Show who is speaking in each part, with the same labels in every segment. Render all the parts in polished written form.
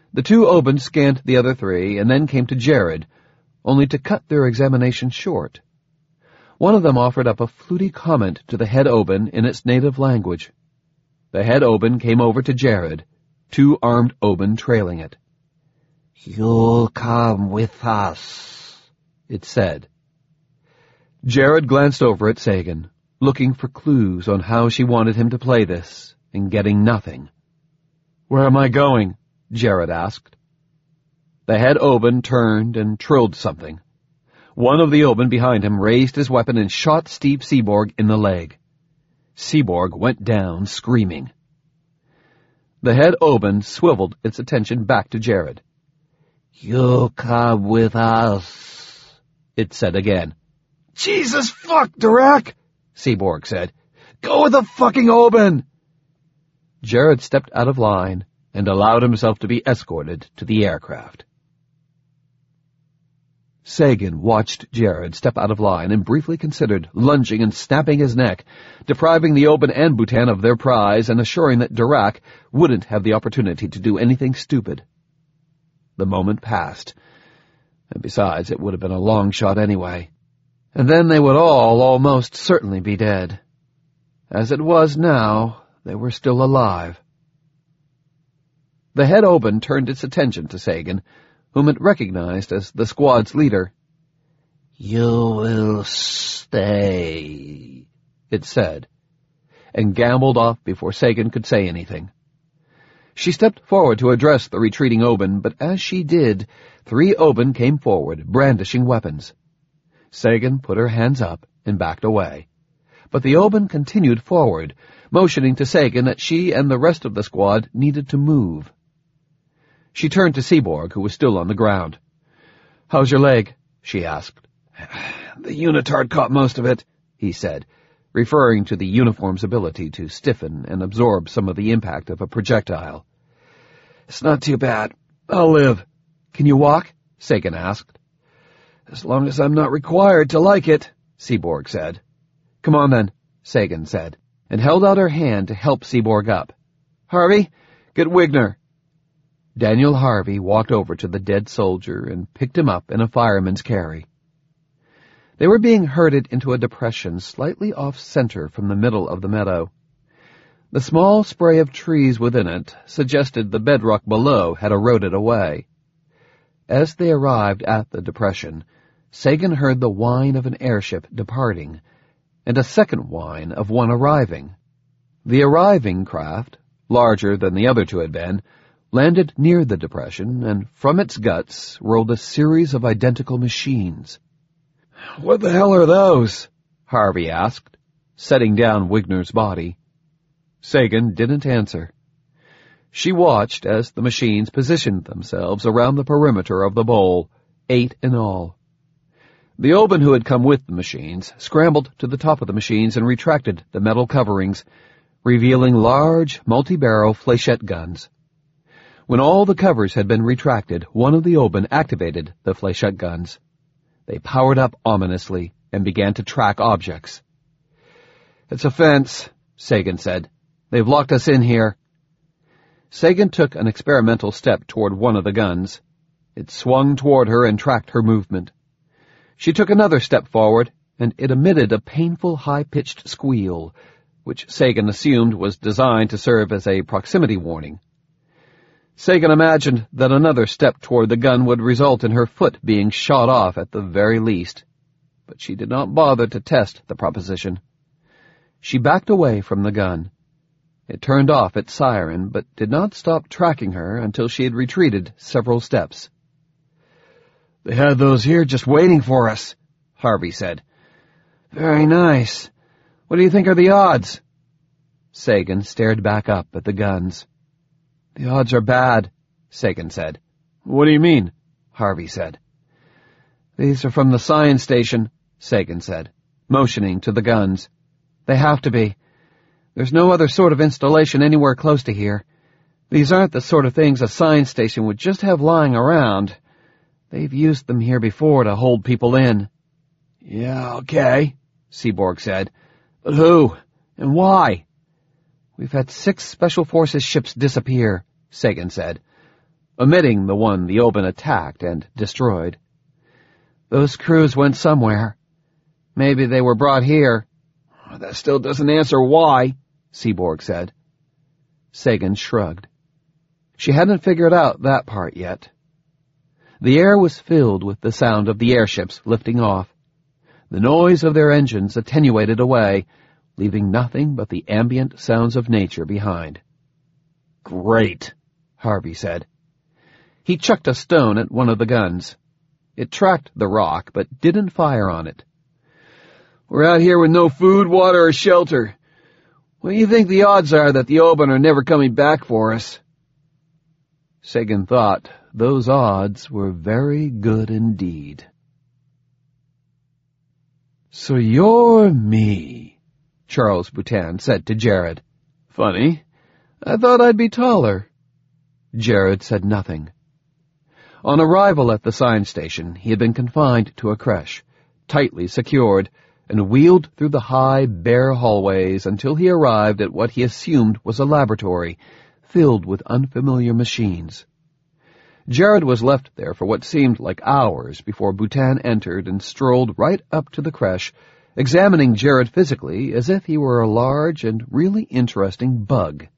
Speaker 1: The two Oban scanned the other three and then came to Jared, only to cut their examination short. One of them offered up a fluty comment to the head Oban in its native language. The head Oban came over to Jared, two armed Oban trailing it.
Speaker 2: "You'll come with us,"
Speaker 1: it said. Jared glanced over at Sagan, looking for clues on how she wanted him to play this, and getting nothing. "Where am I going?" Jared asked. The head Oban turned and trilled something. One of the Oban behind him raised his weapon and shot Steve Seaborg in the leg. Seaborg went down, screaming. The head Oban swiveled its attention back to Jared.
Speaker 2: "You'll come with us,"
Speaker 1: it said again.
Speaker 3: "Jesus fuck, Durak," Seaborg said. "Go with the fucking Oban!"
Speaker 1: Jared stepped out of line and allowed himself to be escorted to the aircraft. Sagan watched Jared step out of line and briefly considered lunging and snapping his neck, depriving the Oban and Bhutan of their prize and assuring that Durak wouldn't have the opportunity to do anything stupid. The moment passed, and besides, it would have been a long shot anyway. And then they would all almost certainly be dead. As it was now, they were still alive. The head Oban turned its attention to Sagan, whom it recognized as the squad's leader.
Speaker 2: "You will stay,"
Speaker 1: it said, and gambled off before Sagan could say anything. She stepped forward to address the retreating Oban, but as she did, three Oban came forward, brandishing weapons. Sagan put her hands up and backed away, but the Oban continued forward, motioning to Sagan that she and the rest of the squad needed to move. She turned to Seaborg, who was still on the ground. "How's your leg?" she asked.
Speaker 3: "The unitard caught most of it,"
Speaker 1: he said, referring to the uniform's ability to stiffen and absorb some of the impact of a projectile.
Speaker 3: "It's not too bad. I'll live."
Speaker 1: "Can you walk?" Sagan asked.
Speaker 3: "As long as I'm not required to like it," Seaborg said.
Speaker 1: "Come on then," Sagan said, and held out her hand to help Seaborg up. "Harvey, get Wigner." Daniel Harvey walked over to the dead soldier and picked him up in a fireman's carry. They were being herded into a depression slightly off-center from the middle of the meadow. The small spray of trees within it suggested the bedrock below had eroded away. As they arrived at the depression, Sagan heard the whine of an airship departing, and a second whine of one arriving. The arriving craft, larger than the other two had been, landed near the depression, and from its guts rolled a series of identical machines.
Speaker 3: "What the hell are those?"
Speaker 1: Harvey asked, setting down Wigner's body. Sagan didn't answer. She watched as the machines positioned themselves around the perimeter of the bowl, 8 in all. The Oban who had come with the machines scrambled to the top of the machines and retracted the metal coverings, revealing large, multi-barrel flechette guns. When all the covers had been retracted, one of the Oban activated the flechette guns. They powered up ominously and began to track objects. "It's a fence," Sagan said. "They've locked us in here." Sagan took an experimental step toward one of the guns. It swung toward her and tracked her movement. She took another step forward, and it emitted a painful high-pitched squeal, which Sagan assumed was designed to serve as a proximity warning. Sagan imagined that another step toward the gun would result in her foot being shot off at the very least, but she did not bother to test the proposition. She backed away from the gun. It turned off its siren, but did not stop tracking her until she had retreated several steps.
Speaker 3: "They had those here just waiting for us," Harvey said. "Very nice. What do you think are the odds?"
Speaker 1: Sagan stared back up at the guns. "The odds are bad," Sagan said.
Speaker 3: "What do you mean?"
Speaker 1: Harvey said. "These are from the science station," Sagan said, motioning to the guns. "They have to be. There's no other sort of installation anywhere close to here. These aren't the sort of things a science station would just have lying around. They've used them here before to hold people in."
Speaker 3: "Yeah, okay," Seaborg said. "But who? And why?"
Speaker 1: "We've had 6 Special Forces ships disappear," Sagan said. omitting the one the Oban attacked and destroyed. "Those crews went somewhere. Maybe they were brought here."
Speaker 3: "That still doesn't answer why,"
Speaker 1: Seaborg said. Sagan shrugged. She hadn't figured out that part yet. The air was filled with the sound of the airships lifting off. The noise of their engines attenuated away, leaving nothing but the ambient sounds of nature behind.
Speaker 3: "Great,"
Speaker 1: Harvey said. He chucked a stone at one of the guns. It tracked the rock, but didn't fire on it.
Speaker 3: "We're out here with no food, water, or shelter. What do you think the odds are that the Oban are never coming back for us?"
Speaker 1: Sagan thought those odds were very good indeed. "So you're me," Charles Boutin said to Jared.
Speaker 3: "Funny.
Speaker 1: I thought I'd be taller." Jared said nothing. On arrival at the science station, he had been confined to a creche, tightly secured, and wheeled through the high, bare hallways until he arrived at what he assumed was a laboratory, filled with unfamiliar machines. Jared was left there for what seemed like hours before Boutin entered and strolled right up to the creche, examining Jared physically as if he were a large and really interesting bug.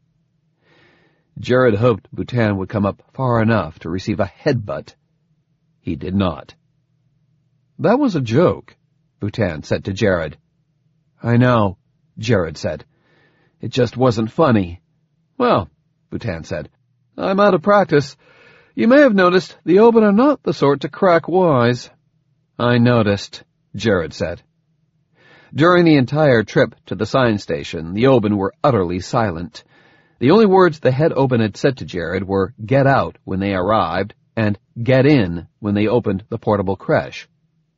Speaker 1: Jared hoped Boutin would come up far enough to receive a headbutt. He did not. "That was a joke," Boutin said to Jared. "I know," Jared said. "It just wasn't funny." "Well," Boutin said, "I'm out of practice. You may have noticed the Oban are not the sort to crack wise." "I noticed," Jared said. During the entire trip to the science station, the Oban were utterly silent. The only words the head Oban had said to Jared were "get out" when they arrived and "get in" when they opened the portable creche.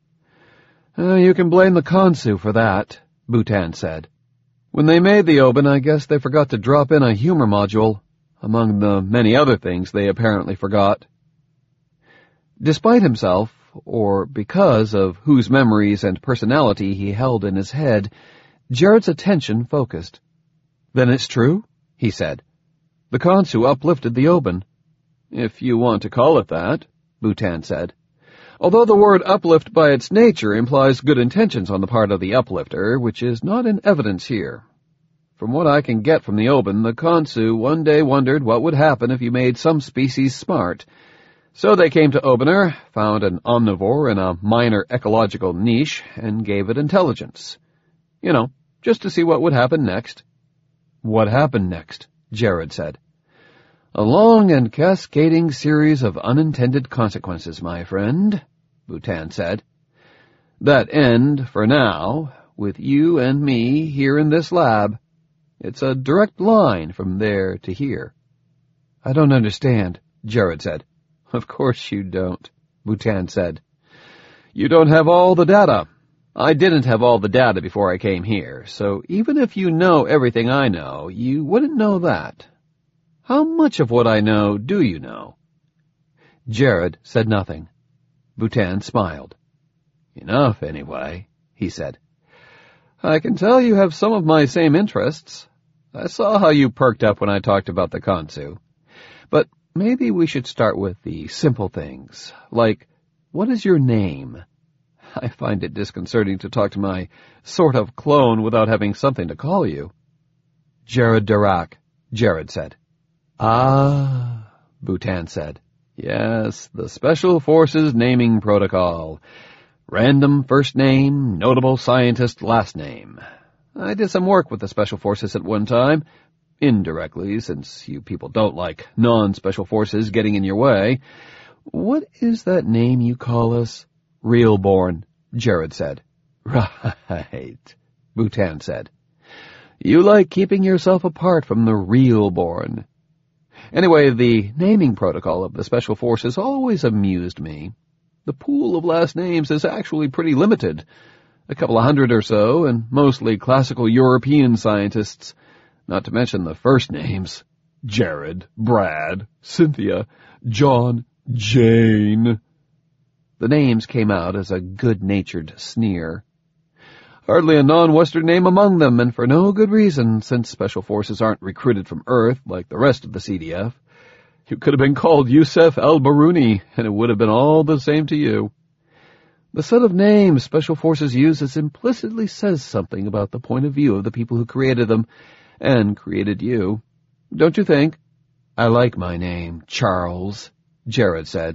Speaker 1: "You can blame the Khonsu for that," Boutin said. "When they made the Oban, I guess they forgot to drop in a humor module, among the many other things they apparently forgot." Despite himself, or because of whose memories and personality he held in his head, Jared's attention focused. "Then it's true?" he said. "The Khonsu uplifted the Oban." "If you want to call it that," Boutin said. "Although the word uplift by its nature implies good intentions on the part of the uplifter, which is not in evidence here. From what I can get from the Oban, the Khonsu one day wondered what would happen if you made some species smart. So they came to Obaner, found an omnivore in a minor ecological niche, and gave it intelligence. You know, just to see what would happen next." "What happened next?" Jared said. "A long and cascading series of unintended consequences, my friend," Boutin said. "That end, for now, with you and me here in this lab. It's a direct line from there to here." "I don't understand," Jared said. "Of course you don't," Boutin said. "You don't have all the data. I didn't have all the data before I came here, so even if you know everything I know, you wouldn't know that. How much of what I know do you know?" Jared said nothing. Boutin smiled. "Enough, anyway," he said. "I can tell you have some of my same interests. I saw how you perked up when I talked about the Khonsu. But maybe we should start with the simple things, like, what is your name? I find it disconcerting to talk to my sort of clone without having something to call you." "Jared Dirac," Jared said. "Ah," Boutin said. "Yes, the Special Forces naming protocol. Random first name, notable scientist last name. I did some work with the Special Forces at one time, indirectly, since you people don't like non-Special Forces getting in your way. What is that name you call us?" "Realborn," Jared said. "Right," Boutin said. "You like keeping yourself apart from the Realborn. Anyway, the naming protocol of the Special Forces always amused me. The pool of last names is actually pretty limited. A couple of hundred or so, and mostly classical European scientists, not to mention the first names. Jared, Brad, Cynthia, John, Jane." The names came out as a good-natured sneer. "Hardly a non-Western name among them, and for no good reason, since Special Forces aren't recruited from Earth like the rest of the CDF. You could have been called Yusef al-Baruni, and it would have been all the same to you. The set of names Special Forces uses implicitly says something about the point of view of the people who created them, and created you. Don't you think? I like my name, Charles, Jared said.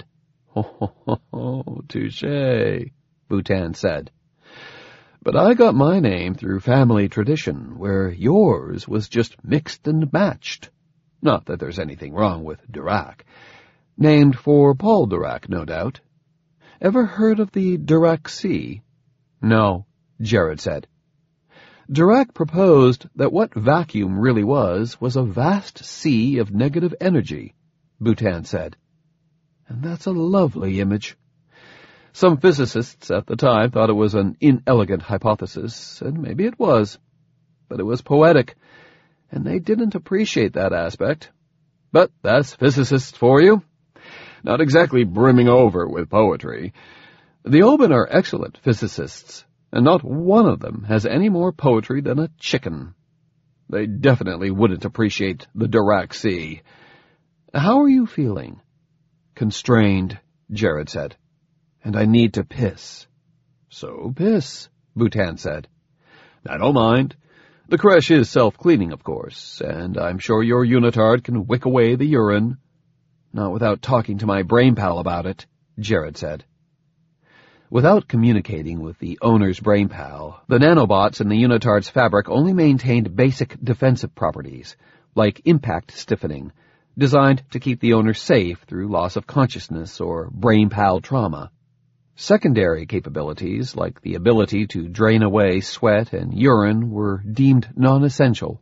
Speaker 1: Oh, touché, Bhutan said. But I got my name through family tradition, where yours was just mixed and matched. Not that there's anything wrong with Dirac. Named for Paul Dirac, no doubt. Ever heard of the Dirac Sea? No, Jared said. Dirac proposed that what vacuum really was a vast sea of negative energy, Bhutan said. And that's a lovely image. Some physicists at the time thought it was an inelegant hypothesis, and maybe it was. But it was poetic, and they didn't appreciate that aspect. But that's physicists for you. Not exactly brimming over with poetry. The Oban are excellent physicists, and not one of them has any more poetry than a chicken. They definitely wouldn't appreciate the Dirac Sea. How are you feeling? Constrained, Jared said. And I need to piss. So piss, Bhutan said. I don't mind. The creche is self-cleaning, of course, and I'm sure your unitard can wick away the urine. Not without talking to my brain pal about it, Jared said. Without communicating with the owner's brain pal, the nanobots in the unitard's fabric only maintained basic defensive properties, like impact stiffening, designed to keep the owner safe through loss of consciousness or brain pal trauma. Secondary capabilities, like the ability to drain away sweat and urine, were deemed non-essential.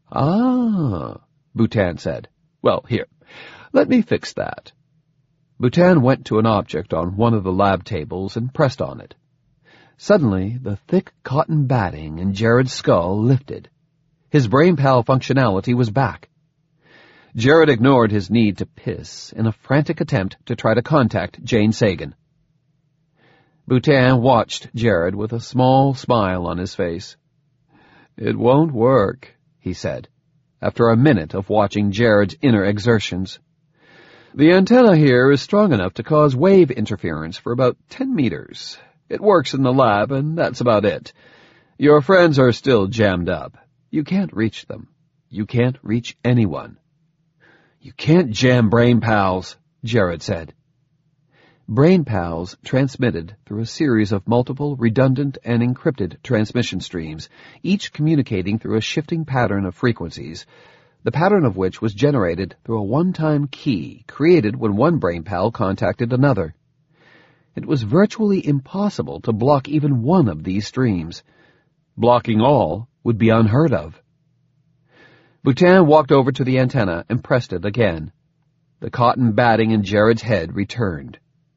Speaker 1: Ah, Bhutan said. Well, here, let me fix that. Bhutan went to an object on one of the lab tables and pressed on it. Suddenly, the thick cotton batting in Jared's skull lifted. His brain pal functionality was back. Jared ignored his need to piss in a frantic attempt to try to contact Jane Sagan. Bhutan watched Jared with a small smile on his face. It won't work, he said, after a minute of watching Jared's inner exertions. The antenna here is strong enough to cause wave interference for about 10 meters. It works in the lab, and that's about it. Your friends are still jammed up. You can't reach them. You can't reach anyone. You can't jam brain pals, Jared said. Brain pals transmitted through a series of multiple redundant and encrypted transmission streams, each communicating through a shifting pattern of frequencies, the pattern of which was generated through a one-time key created when one brain pal contacted another. It was virtually impossible to block even one of these streams. Blocking all would be unheard of. Bhutan walked over to the antenna and pressed it again. The cotton batting in Jared's head returned.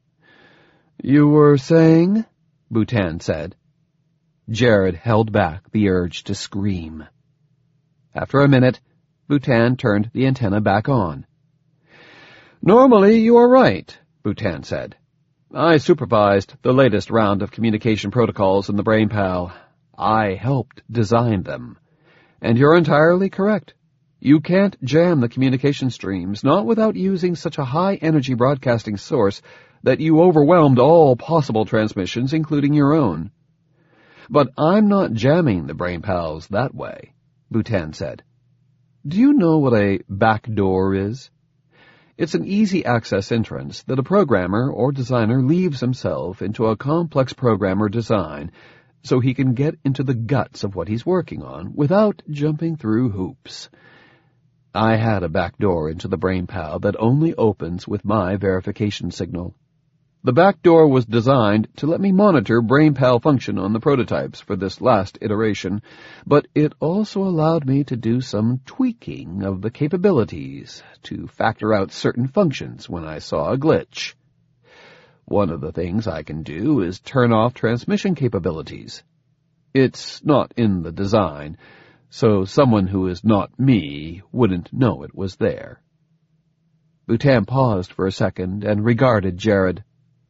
Speaker 1: You were saying? Bhutan said. Jared held back the urge to scream. After a minute, Bhutan turned the antenna back on. Normally you are right, Bhutan said. I supervised the latest round of communication protocols in the brain pal. I helped design them. And you're entirely correct. You can't jam the communication streams, not without using such a high-energy broadcasting source that you overwhelmed all possible transmissions, including your own. But I'm not jamming the brain pals that way, Bhutan said. Do you know what a backdoor is? It's an easy-access entrance that a programmer or designer leaves himself into a complex program or design so he can get into the guts of what he's working on without jumping through hoops. I had a backdoor into the brain pal that only opens with my verification signal. The backdoor was designed to let me monitor brain pal function on the prototypes for this last iteration, but it also allowed me to do some tweaking of the capabilities to factor out certain functions when I saw a glitch. One of the things I can do is turn off transmission capabilities. It's not in the design, so someone who is not me wouldn't know it was there. Bhutan paused for a second and regarded Jared.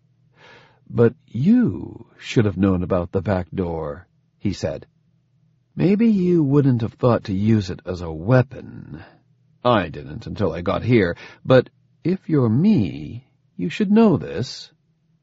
Speaker 1: But you should have known about the back door, he said. Maybe you wouldn't have thought to use it as a weapon. I didn't until I got here, but If you're me, you should know this,